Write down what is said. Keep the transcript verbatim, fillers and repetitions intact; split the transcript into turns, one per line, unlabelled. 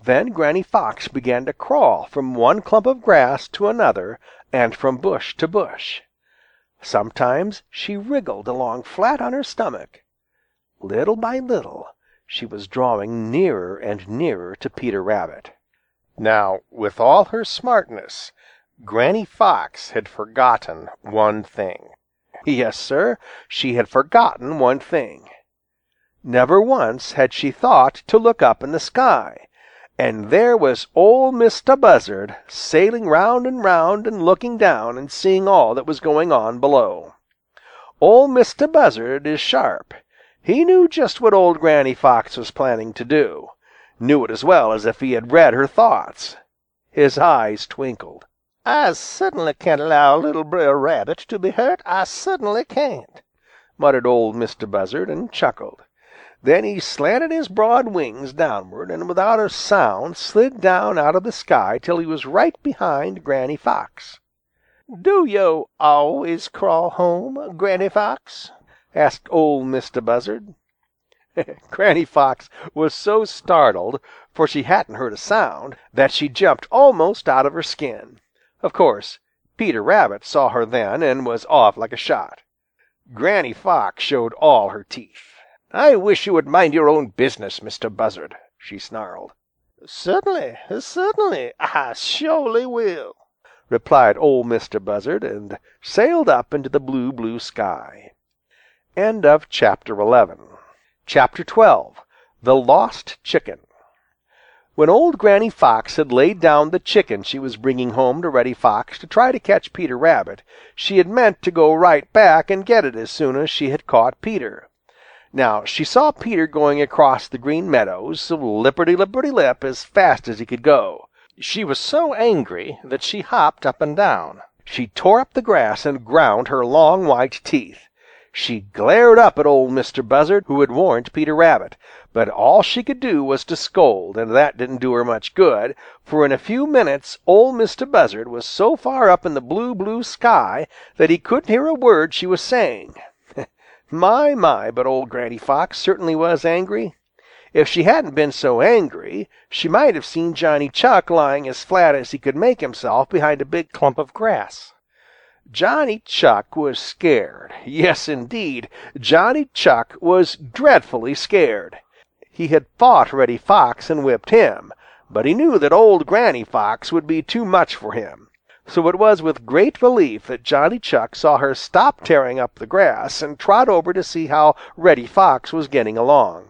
Then Granny Fox began to crawl from one clump of grass to another and from bush to bush. Sometimes she wriggled along flat on her stomach. Little by little she was drawing nearer and nearer to Peter Rabbit. Now, with all her smartness, Granny Fox had forgotten one thing. Yes, Sir, she had forgotten one thing. Never once had she thought to look up in the sky, and there was Ol' Mister Buzzard sailing round and round and looking down and seeing all that was going on below. Ol' Mister Buzzard is sharp. He knew just what old Granny Fox was planning to do, knew it as well as if he had read her thoughts. His eyes twinkled.
"I certainly can't allow little Brer Rabbit to be hurt. I certainly can't,"
muttered Old Mister Buzzard and chuckled. Then he slanted his broad wings downward and without a sound slid down out of the sky till he was right behind Granny Fox.
"Do yo' always crawl home, Granny Fox?"
asked Old Mister Buzzard. Granny Fox was so startled, for she hadn't heard a sound, that she jumped almost out of her skin. Of course, Peter Rabbit saw her then and was off like a shot. Granny Fox showed all her teeth. "I wish you would mind your own business, Mister Buzzard," she snarled.
"Certainly, certainly, I surely will,"
replied Old Mister Buzzard, and sailed up into the blue, blue sky. End of chapter eleven. Chapter twelve. The Lost Chicken. When old Granny Fox had laid down the chicken she was bringing home to Reddy Fox to try to catch Peter Rabbit, she had meant to go right back and get it as soon as she had caught Peter. Now she saw Peter going across the Green Meadows, lipperty-lipperty-lip, as fast as he could go. She was so angry that she hopped up and down. She tore up the grass and ground her long white teeth. She glared up at old Mister Buzzard, who had warned Peter Rabbit, but all she could do was to scold, and that didn't do her much good, for in a few minutes old Mister Buzzard was so far up in the blue, blue sky that he couldn't hear a word she was saying. My, my, but old Granny Fox certainly was angry. If she hadn't been so angry, she might have seen Johnny Chuck lying as flat as he could make himself behind a big clump of grass. Johnny Chuck was scared. Yes, indeed, Johnny Chuck was dreadfully scared. He had fought Reddy Fox and whipped him, but he knew that old Granny Fox would be too much for him. So it was with great relief that Johnny Chuck saw her stop tearing up the grass and trot over to see how Reddy Fox was getting along.